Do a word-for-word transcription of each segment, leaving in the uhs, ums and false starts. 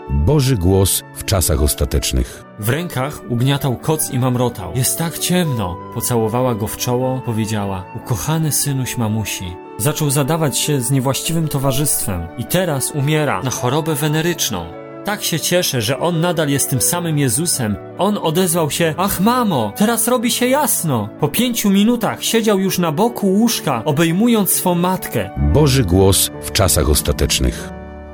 Boży głos w czasach ostatecznych. W rękach ugniatał koc i mamrotał. Jest tak ciemno. Pocałowała go w czoło, powiedziała: ukochany synuś mamusi. Zaczął zadawać się z niewłaściwym towarzystwem i teraz umiera na chorobę weneryczną. Tak się cieszę, że on nadal jest tym samym Jezusem. On odezwał się: ach mamo, teraz robi się jasno. Po pięciu minutach siedział już na boku łóżka, obejmując swą matkę. Boży głos w czasach ostatecznych.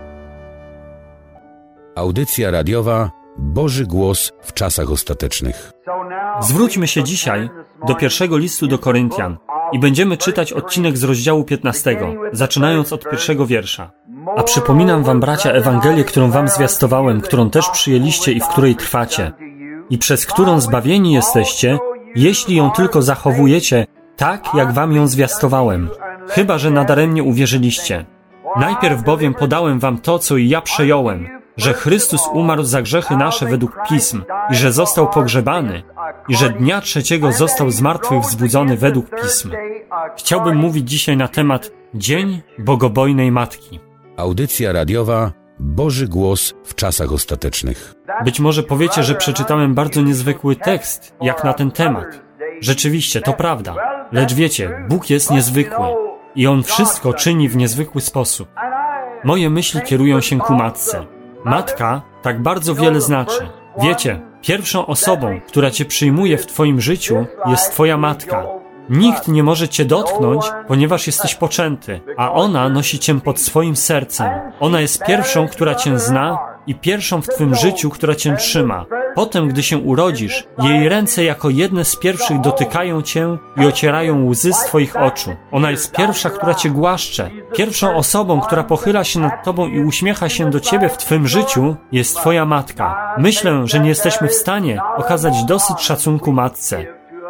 Audycja radiowa Boży głos w czasach ostatecznych. Zwróćmy się dzisiaj do pierwszego listu do Koryntian i będziemy czytać odcinek z rozdziału piętnastego, zaczynając od pierwszego wiersza. A przypominam wam, bracia, Ewangelię, którą wam zwiastowałem, którą też przyjęliście i w której trwacie, i przez którą zbawieni jesteście, jeśli ją tylko zachowujecie, tak jak wam ją zwiastowałem, chyba że nadaremnie uwierzyliście. Najpierw bowiem podałem wam to, co i ja przejąłem, że Chrystus umarł za grzechy nasze według Pism i że został pogrzebany i że dnia trzeciego został z martwych wzbudzony według Pism. Chciałbym mówić dzisiaj na temat Dzień Bogobojnej Matki. Audycja radiowa Boży głos w czasach ostatecznych. Być może powiecie, że przeczytałem bardzo niezwykły tekst, jak na ten temat. Rzeczywiście, to prawda. Lecz wiecie, Bóg jest niezwykły i On wszystko czyni w niezwykły sposób. Moje myśli kierują się ku matce. Matka tak bardzo wiele znaczy. Wiecie, pierwszą osobą, która cię przyjmuje w twoim życiu, jest twoja matka. Nikt nie może cię dotknąć, ponieważ jesteś poczęty, a ona nosi cię pod swoim sercem. Ona jest pierwszą, która cię zna i pierwszą w twym życiu, która cię trzyma. Potem, gdy się urodzisz, jej ręce jako jedne z pierwszych dotykają cię i ocierają łzy z twoich oczu. Ona jest pierwsza, która cię głaszcze. Pierwszą osobą, która pochyla się nad tobą i uśmiecha się do ciebie w twym życiu, jest twoja matka. Myślę, że nie jesteśmy w stanie okazać dosyć szacunku matce.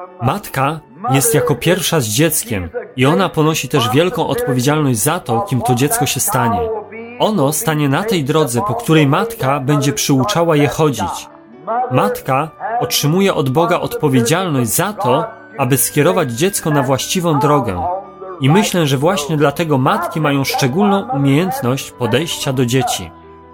Matka jest jako pierwsza z dzieckiem i ona ponosi też wielką odpowiedzialność za to, kim to dziecko się stanie. Ono stanie na tej drodze, po której matka będzie przyuczała je chodzić. Matka otrzymuje od Boga odpowiedzialność za to, aby skierować dziecko na właściwą drogę. I myślę, że właśnie dlatego matki mają szczególną umiejętność podejścia do dzieci.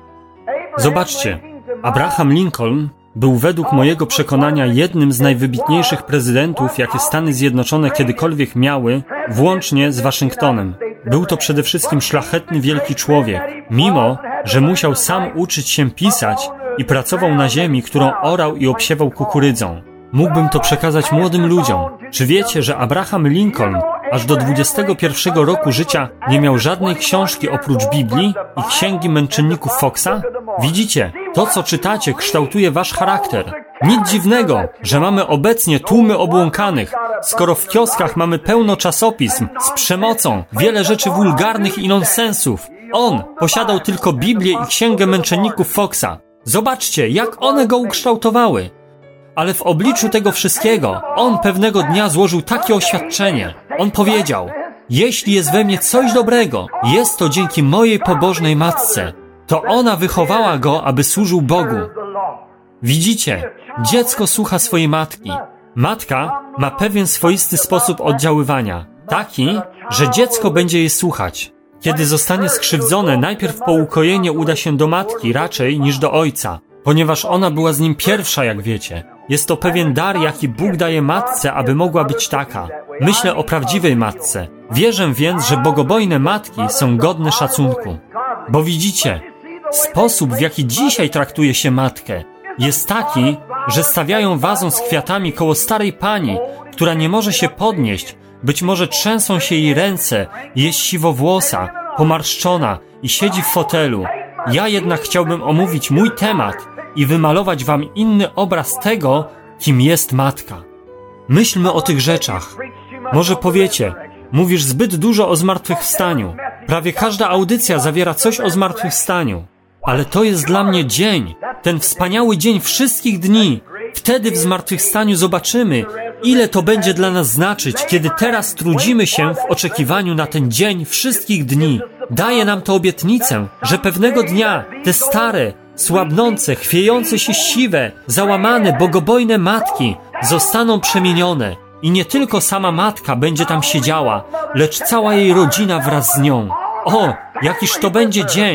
Zobaczcie, Abraham Lincoln był według mojego przekonania jednym z najwybitniejszych prezydentów, jakie Stany Zjednoczone kiedykolwiek miały, włącznie z Waszyngtonem. Był to przede wszystkim szlachetny, wielki człowiek, mimo że musiał sam uczyć się pisać i pracował na ziemi, którą orał i obsiewał kukurydzą. Mógłbym to przekazać młodym ludziom. Czy wiecie, że Abraham Lincoln aż do dwudziestego pierwszego roku życia nie miał żadnej książki oprócz Biblii i Księgi Męczenników Foxa? Widzicie, to co czytacie kształtuje wasz charakter. Nic dziwnego, że mamy obecnie tłumy obłąkanych, skoro w kioskach mamy pełno czasopism z przemocą, wiele rzeczy wulgarnych i nonsensów. On posiadał tylko Biblię i Księgę Męczenników Foxa. Zobaczcie, jak one go ukształtowały. Ale w obliczu tego wszystkiego, on pewnego dnia złożył takie oświadczenie. On powiedział: jeśli jest we mnie coś dobrego, jest to dzięki mojej pobożnej matce. To ona wychowała go, aby służył Bogu. Widzicie, dziecko słucha swojej matki. Matka ma pewien swoisty sposób oddziaływania. Taki, że dziecko będzie jej słuchać. Kiedy zostanie skrzywdzone, najpierw po ukojenie uda się do matki raczej niż do ojca, ponieważ ona była z nim pierwsza, jak wiecie. Jest to pewien dar, jaki Bóg daje matce, aby mogła być taka. Myślę o prawdziwej matce. Wierzę więc, że bogobojne matki są godne szacunku. Bo widzicie, sposób, w jaki dzisiaj traktuje się matkę, jest taki, że stawiają wazon z kwiatami koło starej pani, która nie może się podnieść. Być może trzęsą się jej ręce, jest siwowłosa, pomarszczona i siedzi w fotelu. Ja jednak chciałbym omówić mój temat i wymalować wam inny obraz tego, kim jest matka. Myślmy o tych rzeczach. Może powiecie, mówisz zbyt dużo o zmartwychwstaniu. Prawie każda audycja zawiera coś o zmartwychwstaniu. Ale to jest dla mnie dzień, ten wspaniały dzień wszystkich dni. Wtedy w zmartwychwstaniu zobaczymy, ile to będzie dla nas znaczyć, kiedy teraz trudzimy się w oczekiwaniu na ten dzień wszystkich dni. Daje nam to obietnicę, że pewnego dnia te stare, słabnące, chwiejące się siwe, załamane, bogobojne matki zostaną przemienione i nie tylko sama matka będzie tam siedziała, lecz cała jej rodzina wraz z nią. O, jakiż to będzie dzień!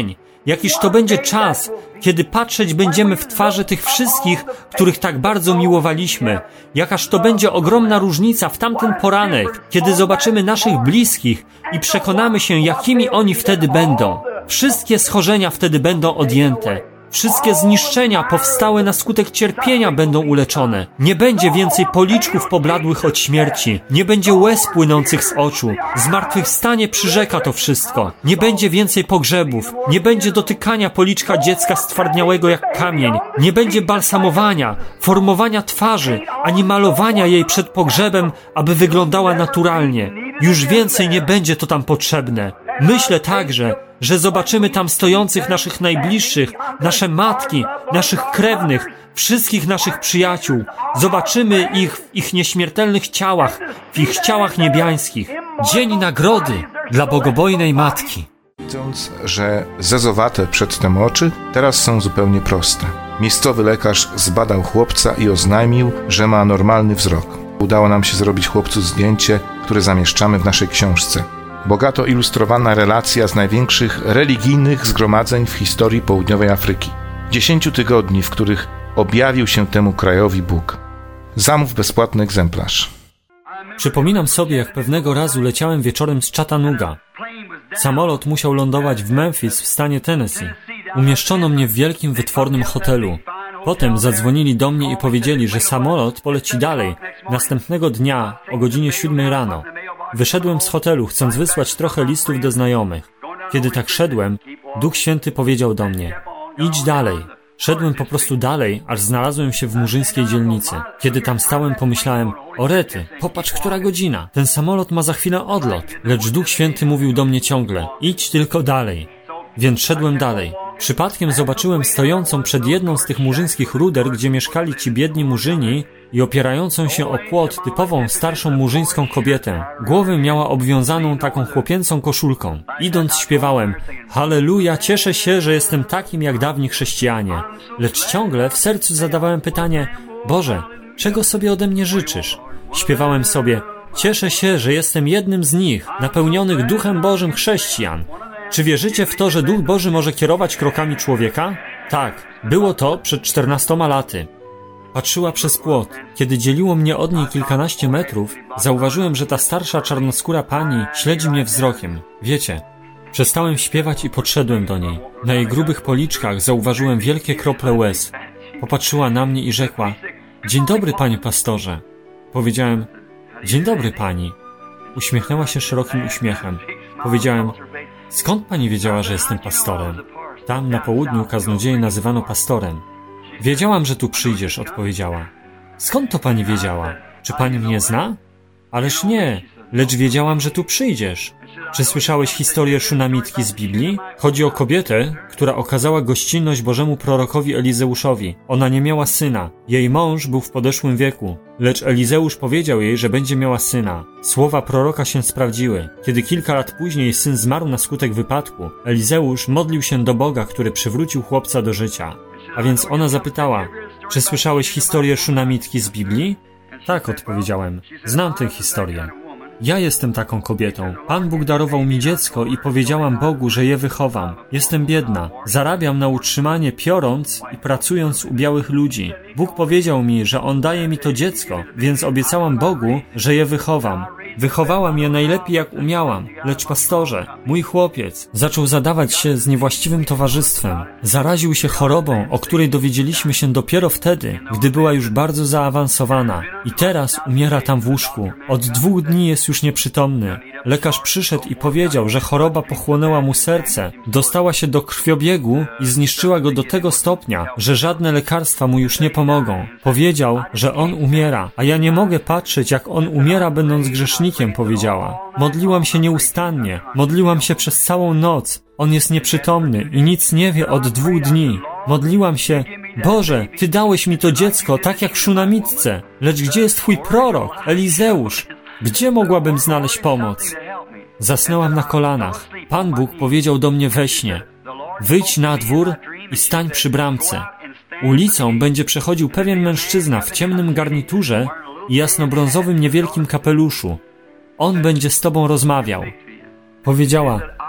Jakiż to będzie czas, kiedy patrzeć będziemy w twarze tych wszystkich, których tak bardzo miłowaliśmy. Jakaż to będzie ogromna różnica w tamten poranek, kiedy zobaczymy naszych bliskich i przekonamy się, jakimi oni wtedy będą. Wszystkie schorzenia wtedy będą odjęte. Wszystkie zniszczenia powstałe na skutek cierpienia będą uleczone. Nie będzie więcej policzków pobladłych od śmierci. Nie będzie łez płynących z oczu. Zmartwychwstanie przyrzeka to wszystko. Nie będzie więcej pogrzebów. Nie będzie dotykania policzka dziecka stwardniałego jak kamień. Nie będzie balsamowania, formowania twarzy, ani malowania jej przed pogrzebem, aby wyglądała naturalnie. Już więcej nie będzie to tam potrzebne. Myślę także, że zobaczymy tam stojących naszych najbliższych, nasze matki, naszych krewnych, wszystkich naszych przyjaciół. Zobaczymy ich w ich nieśmiertelnych ciałach, w ich ciałach niebiańskich. Dzień nagrody dla bogobojnej matki. Widząc, że zezowate przedtem oczy teraz są zupełnie proste. Miejscowy lekarz zbadał chłopca i oznajmił, że ma normalny wzrok. Udało nam się zrobić chłopcu zdjęcie, które zamieszczamy w naszej książce. Bogato ilustrowana relacja z największych religijnych zgromadzeń w historii południowej Afryki. Dziesięciu tygodni, w których objawił się temu krajowi Bóg. Zamów bezpłatny egzemplarz. Przypominam sobie, jak pewnego razu leciałem wieczorem z Chattanooga. Samolot musiał lądować w Memphis w stanie Tennessee. Umieszczono mnie w wielkim, wytwornym hotelu. Potem zadzwonili do mnie i powiedzieli, że samolot poleci dalej, następnego dnia o godzinie siódmej rano. Wyszedłem z hotelu, chcąc wysłać trochę listów do znajomych. Kiedy tak szedłem, Duch Święty powiedział do mnie: idź dalej. Szedłem po prostu dalej, aż znalazłem się w murzyńskiej dzielnicy. Kiedy tam stałem, pomyślałem: o rety, popatrz, która godzina. Ten samolot ma za chwilę odlot. Lecz Duch Święty mówił do mnie ciągle: idź tylko dalej. Więc szedłem dalej. Przypadkiem zobaczyłem stojącą przed jedną z tych murzyńskich ruder, gdzie mieszkali ci biedni murzyni, i opierającą się o płot typową starszą murzyńską kobietę. Głowę miała obwiązaną taką chłopięcą koszulką. Idąc śpiewałem: halleluja, cieszę się, że jestem takim jak dawni chrześcijanie. Lecz ciągle w sercu zadawałem pytanie: Boże, czego sobie ode mnie życzysz? Śpiewałem sobie: cieszę się, że jestem jednym z nich, napełnionych Duchem Bożym chrześcijan. Czy wierzycie w to, że Duch Boży może kierować krokami człowieka? Tak, było to przed czternastoma laty. Patrzyła przez płot. Kiedy dzieliło mnie od niej kilkanaście metrów, zauważyłem, że ta starsza czarnoskóra pani śledzi mnie wzrokiem. Wiecie, przestałem śpiewać i podszedłem do niej. Na jej grubych policzkach zauważyłem wielkie krople łez. Popatrzyła na mnie i rzekła: dzień dobry, panie pastorze. Powiedziałem: dzień dobry, pani. Uśmiechnęła się szerokim uśmiechem. Powiedziałem: skąd pani wiedziała, że jestem pastorem? Tam na południu kaznodzieje nazywano pastorem. Wiedziałam, że tu przyjdziesz, odpowiedziała. Skąd to pani wiedziała? Czy pani mnie zna? Ależ nie, lecz wiedziałam, że tu przyjdziesz. Czy słyszałeś historię Szunamitki z Biblii? Chodzi o kobietę, która okazała gościnność Bożemu prorokowi Elizeuszowi. Ona nie miała syna. Jej mąż był w podeszłym wieku. Lecz Elizeusz powiedział jej, że będzie miała syna. Słowa proroka się sprawdziły. Kiedy kilka lat później syn zmarł na skutek wypadku, Elizeusz modlił się do Boga, który przywrócił chłopca do życia. A więc ona zapytała: czy słyszałeś historię Szunamitki z Biblii? Tak, odpowiedziałem. Znam tę historię. Ja jestem taką kobietą. Pan Bóg darował mi dziecko i powiedziałam Bogu, że je wychowam. Jestem biedna. Zarabiam na utrzymanie, piorąc i pracując u białych ludzi. Bóg powiedział mi, że On daje mi to dziecko, więc obiecałam Bogu, że je wychowam. Wychowałam je najlepiej jak umiałam, lecz pastorze, mój chłopiec, zaczął zadawać się z niewłaściwym towarzystwem. Zaraził się chorobą, o której dowiedzieliśmy się dopiero wtedy, gdy była już bardzo zaawansowana. I teraz umiera tam w łóżku. Od dwóch dni jest już nieprzytomny. Lekarz przyszedł i powiedział, że choroba pochłonęła mu serce, dostała się do krwiobiegu i zniszczyła go do tego stopnia, że żadne lekarstwa mu już nie pomogą. Powiedział, że on umiera, a ja nie mogę patrzeć, jak on umiera, będąc grzesznikiem, powiedziała. Modliłam się nieustannie, modliłam się przez całą noc. On jest nieprzytomny i nic nie wie od dwóch dni. Modliłam się: Boże, Ty dałeś mi to dziecko tak jak Szunamitce, lecz gdzie jest Twój prorok, Elizeusz? Gdzie mogłabym znaleźć pomoc? Zasnęłam na kolanach. Pan Bóg powiedział do mnie we śnie: wyjdź na dwór i stań przy bramce. Ulicą będzie przechodził pewien mężczyzna w ciemnym garniturze i jasnobrązowym niewielkim kapeluszu. On będzie z tobą rozmawiał. Powiedziała: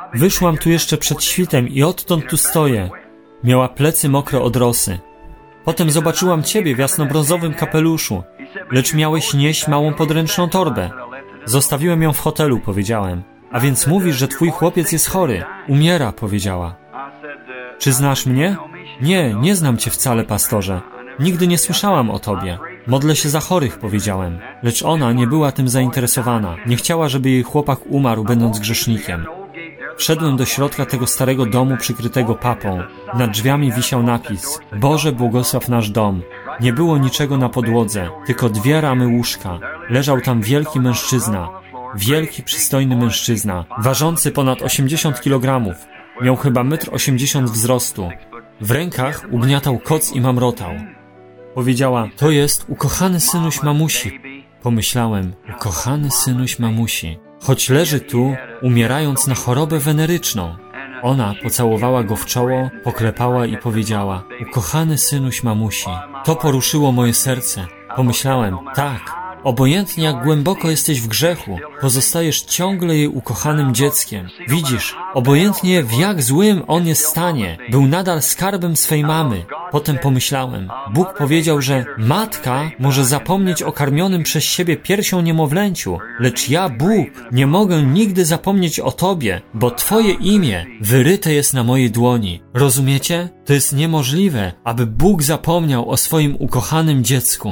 Wyszłam tu jeszcze przed świtem i odtąd tu stoję. Miała plecy mokre od rosy. Potem zobaczyłam ciebie w jasnobrązowym kapeluszu, lecz miałeś nieść małą podręczną torbę. Zostawiłem ją w hotelu, powiedziałem. A więc mówisz, że twój chłopiec jest chory. Umiera, powiedziała. Czy znasz mnie? Nie, nie znam cię wcale, pastorze. Nigdy nie słyszałam o tobie. Modlę się za chorych, powiedziałem. Lecz ona nie była tym zainteresowana. Nie chciała, żeby jej chłopak umarł, będąc grzesznikiem. Wszedłem do środka tego starego domu przykrytego papą. Nad drzwiami wisiał napis: Boże, błogosław nasz dom. Nie było niczego na podłodze, tylko dwie ramy łóżka. Leżał tam wielki mężczyzna. Wielki, przystojny mężczyzna, ważący ponad osiemdziesiąt kilogramów. Miał chyba metr osiemdziesiąt wzrostu. W rękach ugniatał koc i mamrotał. Powiedziała: to jest ukochany synuś mamusi. Pomyślałem: ukochany synuś mamusi. Choć leży tu, umierając na chorobę weneryczną. Ona pocałowała go w czoło, poklepała i powiedziała: ukochany synuś mamusi. To poruszyło moje serce. Pomyślałem: tak, obojętnie jak głęboko jesteś w grzechu, pozostajesz ciągle jej ukochanym dzieckiem. Widzisz, obojętnie w jak złym on jest stanie, był nadal skarbem swej mamy. Potem pomyślałem: Bóg powiedział, że matka może zapomnieć o karmionym przez siebie piersią niemowlęciu, lecz ja, Bóg, nie mogę nigdy zapomnieć o Tobie, bo Twoje imię wyryte jest na mojej dłoni. Rozumiecie? To jest niemożliwe, aby Bóg zapomniał o swoim ukochanym dziecku.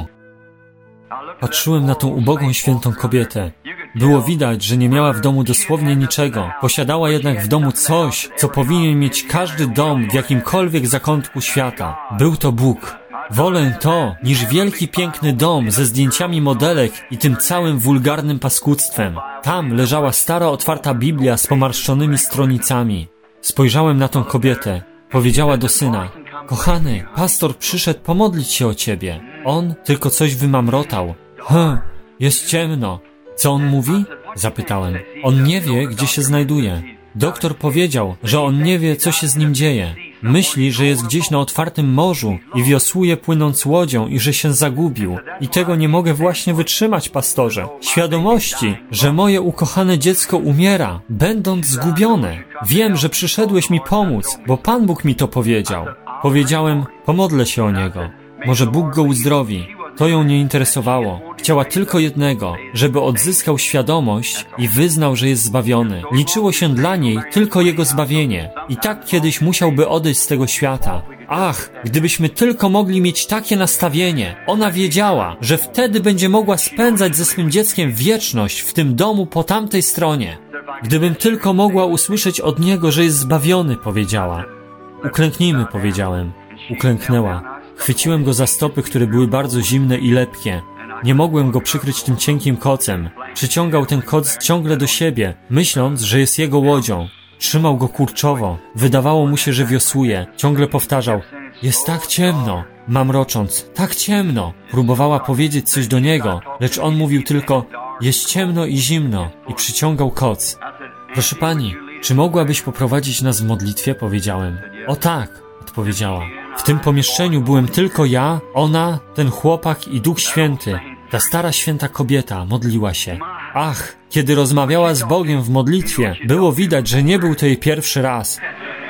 Patrzyłem na tą ubogą, świętą kobietę. Było widać, że nie miała w domu dosłownie niczego. Posiadała jednak w domu coś, co powinien mieć każdy dom w jakimkolwiek zakątku świata. Był to Bóg. Wolę to, niż wielki, piękny dom ze zdjęciami modelek i tym całym wulgarnym paskudztwem. Tam leżała stara, otwarta Biblia z pomarszczonymi stronicami. Spojrzałem na tą kobietę. Powiedziała do syna: kochany, pastor przyszedł pomodlić się o ciebie. On tylko coś wymamrotał. Hm, jest ciemno. Co on mówi? Zapytałem. On nie wie, gdzie się znajduje. Doktor powiedział, że on nie wie, co się z nim dzieje. Myśli, że jest gdzieś na otwartym morzu i wiosłuje płynąc łodzią i że się zagubił. I tego nie mogę właśnie wytrzymać, pastorze. Świadomości, że moje ukochane dziecko umiera, będąc zgubione. Wiem, że przyszedłeś mi pomóc, bo Pan Bóg mi to powiedział. Powiedziałem: pomodlę się o niego. Może Bóg go uzdrowi. To ją nie interesowało. Chciała tylko jednego, żeby odzyskał świadomość i wyznał, że jest zbawiony. Liczyło się dla niej tylko jego zbawienie. I tak kiedyś musiałby odejść z tego świata. Ach, gdybyśmy tylko mogli mieć takie nastawienie. Ona wiedziała, że wtedy będzie mogła spędzać ze swym dzieckiem wieczność w tym domu po tamtej stronie. Gdybym tylko mogła usłyszeć od niego, że jest zbawiony, powiedziała. Uklęknijmy, powiedziałem. Uklęknęła. Chwyciłem go za stopy, które były bardzo zimne i lepkie. Nie mogłem go przykryć tym cienkim kocem. Przyciągał ten koc ciągle do siebie, myśląc, że jest jego łodzią. Trzymał go kurczowo. Wydawało mu się, że wiosłuje. Ciągle powtarzał: jest tak ciemno. Mamrocząc: tak ciemno. Próbowała powiedzieć coś do niego, lecz on mówił tylko: jest ciemno i zimno. I przyciągał koc. Proszę pani, czy mogłabyś poprowadzić nas w modlitwie? Powiedziałem. O tak, odpowiedziała. W tym pomieszczeniu byłem tylko ja, ona, ten chłopak i Duch Święty. Ta stara, święta kobieta modliła się. Ach, kiedy rozmawiała z Bogiem w modlitwie, było widać, że nie był to jej pierwszy raz.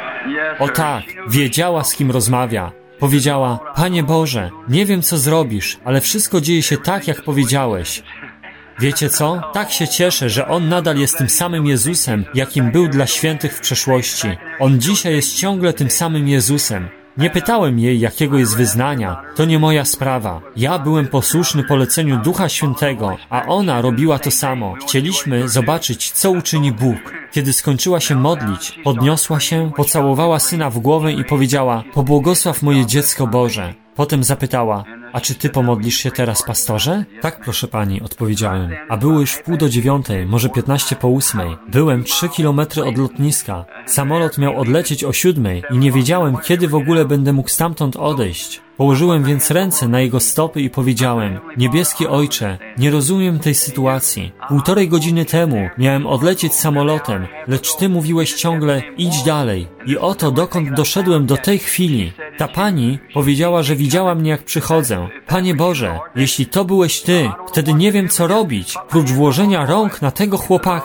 O tak, wiedziała, z kim rozmawia. Powiedziała: Panie Boże, nie wiem, co zrobisz, ale wszystko dzieje się tak, jak powiedziałeś. Wiecie co? Tak się cieszę, że On nadal jest tym samym Jezusem, jakim był dla świętych w przeszłości. On dzisiaj jest ciągle tym samym Jezusem. Nie pytałem jej, jakiego jest wyznania. To nie moja sprawa. Ja byłem posłuszny poleceniu Ducha Świętego, a ona robiła to samo. Chcieliśmy zobaczyć, co uczyni Bóg. Kiedy skończyła się modlić, podniosła się, pocałowała syna w głowę i powiedziała: pobłogosław moje dziecko Boże. Potem zapytała: a czy ty pomodlisz się teraz, pastorze? Tak, proszę pani, odpowiedziałem. A było już w pół do dziewiątej, może piętnaście po ósmej. Byłem trzy kilometry od lotniska. Samolot miał odlecieć o siódmej i nie wiedziałem, kiedy w ogóle będę mógł stamtąd odejść. Położyłem więc ręce na jego stopy i powiedziałem: niebieski Ojcze, nie rozumiem tej sytuacji. Półtorej godziny temu miałem odlecieć samolotem, lecz Ty mówiłeś ciągle: idź dalej. I oto dokąd doszedłem do tej chwili. Ta pani powiedziała, że widziała mnie, jak przychodzę. Panie Boże, jeśli to byłeś Ty, wtedy nie wiem, co robić, prócz włożenia rąk na tego chłopaka.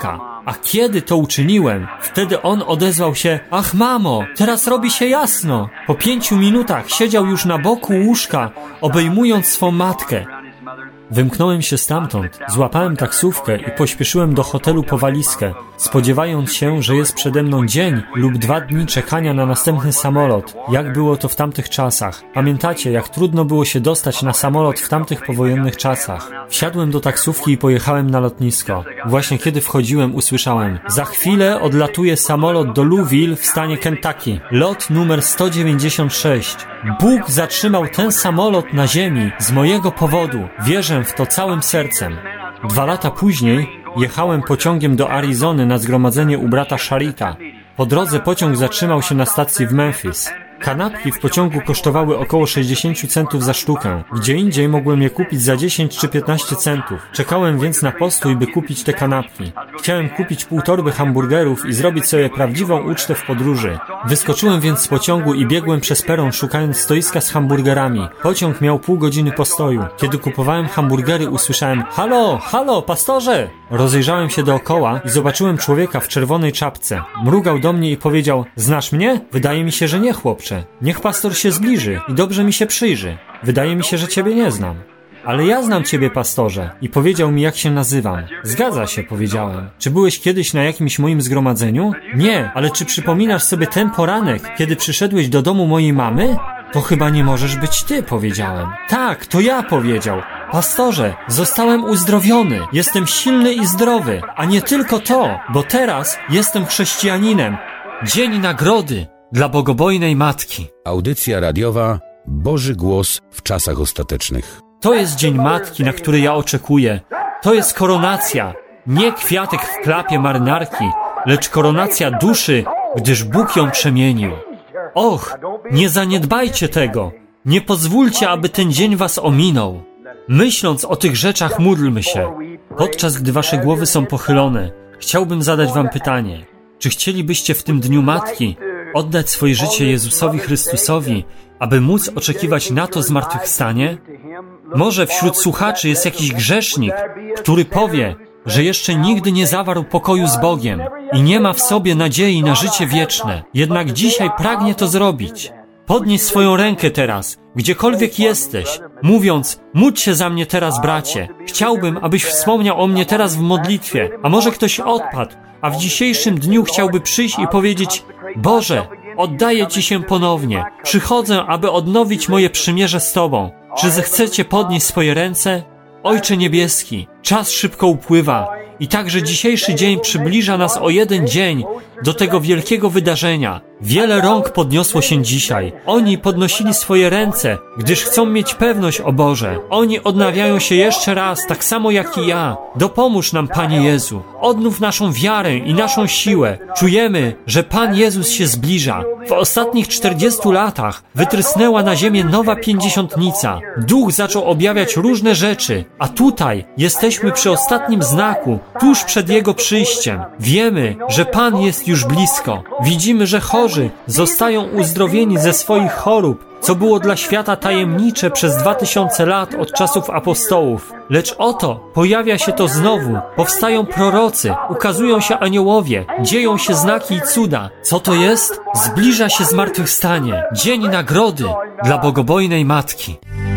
A kiedy to uczyniłem, wtedy on odezwał się: ach mamo, teraz robi się jasno. Po pięciu minutach siedział już na boku łóżka, obejmując swą matkę. Wymknąłem się stamtąd, złapałem taksówkę i pośpieszyłem do hotelu po walizkę, spodziewając się, że jest przede mną dzień lub dwa dni czekania na następny samolot, jak było to w tamtych czasach. Pamiętacie, jak trudno było się dostać na samolot w tamtych powojennych czasach. Wsiadłem do taksówki i pojechałem na lotnisko. Właśnie kiedy wchodziłem, usłyszałem: za chwilę odlatuje samolot do Louisville w stanie Kentucky. Lot numer sto dziewięćdziesiąt sześć. Bóg zatrzymał ten samolot na ziemi z mojego powodu. Wierzę w to całym sercem. Dwa lata później jechałem pociągiem do Arizony na zgromadzenie u brata Sharita. Po drodze pociąg zatrzymał się na stacji w Memphis. Kanapki w pociągu kosztowały około sześćdziesiąt centów za sztukę. Gdzie indziej mogłem je kupić za dziesięć czy piętnaście centów. Czekałem więc na postój, by kupić te kanapki. Chciałem kupić pół torby hamburgerów i zrobić sobie prawdziwą ucztę w podróży. Wyskoczyłem więc z pociągu i biegłem przez peron, szukając stoiska z hamburgerami. Pociąg miał pół godziny postoju. Kiedy kupowałem hamburgery, usłyszałem: halo, halo, pastorze! Rozejrzałem się dookoła i zobaczyłem człowieka w czerwonej czapce. Mrugał do mnie i powiedział: znasz mnie? Wydaje mi się, że nie, chłopcze. Niech pastor się zbliży i dobrze mi się przyjrzy. Wydaje mi się, że ciebie nie znam. Ale ja znam ciebie, pastorze. I powiedział mi, jak się nazywam. Zgadza się, powiedziałem. Czy byłeś kiedyś na jakimś moim zgromadzeniu? Nie, ale czy przypominasz sobie ten poranek, kiedy przyszedłeś do domu mojej mamy? To chyba nie możesz być ty, powiedziałem. Tak, to ja, powiedział. Pastorze, zostałem uzdrowiony. Jestem silny i zdrowy. A nie tylko to, bo teraz jestem chrześcijaninem. Dzień nagrody dla bogobojnej matki. Audycja radiowa Boży Głos w czasach ostatecznych. To jest Dzień Matki, na który ja oczekuję. To jest koronacja. Nie kwiatek w klapie marynarki, lecz koronacja duszy, gdyż Bóg ją przemienił. Och, nie zaniedbajcie tego. Nie pozwólcie, aby ten dzień was ominął. Myśląc o tych rzeczach, módlmy się. Podczas gdy wasze głowy są pochylone, chciałbym zadać wam pytanie. Czy chcielibyście w tym Dniu Matki oddać swoje życie Jezusowi Chrystusowi, aby móc oczekiwać na to zmartwychwstanie? Może wśród słuchaczy jest jakiś grzesznik, który powie, że jeszcze nigdy nie zawarł pokoju z Bogiem i nie ma w sobie nadziei na życie wieczne, jednak dzisiaj pragnie to zrobić. Podnieś swoją rękę teraz, gdziekolwiek jesteś, mówiąc: módl się za mnie teraz, bracie. Chciałbym, abyś wspomniał o mnie teraz w modlitwie. A może ktoś odpadł, a w dzisiejszym dniu chciałby przyjść i powiedzieć: Boże, oddaję Ci się ponownie. Przychodzę, aby odnowić moje przymierze z Tobą. Czy zechcecie podnieść swoje ręce? Ojcze Niebieski, czas szybko upływa i także dzisiejszy dzień przybliża nas o jeden dzień do tego wielkiego wydarzenia. Wiele rąk podniosło się dzisiaj. Oni podnosili swoje ręce, gdyż chcą mieć pewność, o Boże. Oni odnawiają się jeszcze raz, tak samo jak i ja. Dopomóż nam, Panie Jezu. Odnów naszą wiarę i naszą siłę. Czujemy, że Pan Jezus się zbliża. W ostatnich czterdziestu latach wytrysnęła na ziemię nowa pięćdziesiątnica. Duch zaczął objawiać różne rzeczy, a tutaj jesteśmy przy ostatnim znaku, tuż przed Jego przyjściem. Wiemy, że Pan jest już blisko. Widzimy, że chorzy zostają uzdrowieni ze swoich chorób, co było dla świata tajemnicze przez dwa tysiące lat od czasów apostołów. Lecz oto pojawia się to znowu. Powstają prorocy, ukazują się aniołowie, dzieją się znaki i cuda. Co to jest? Zbliża się zmartwychwstanie. Dzień nagrody dla bogobojnej Matki.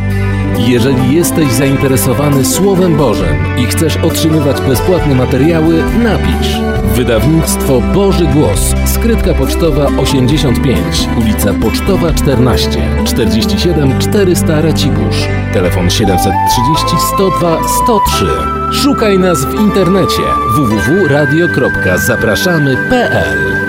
Jeżeli jesteś zainteresowany Słowem Bożym i chcesz otrzymywać bezpłatne materiały, napisz. Wydawnictwo Boży Głos. Skrytka pocztowa osiemdziesiąt pięć, ulica Pocztowa czternaście, czterdzieści siedem czterysta Racibórz. Telefon siedemset trzydzieści sto dwa sto trzy. Szukaj nas w internecie w w w kropka radio kropka zapraszamy kropka p l.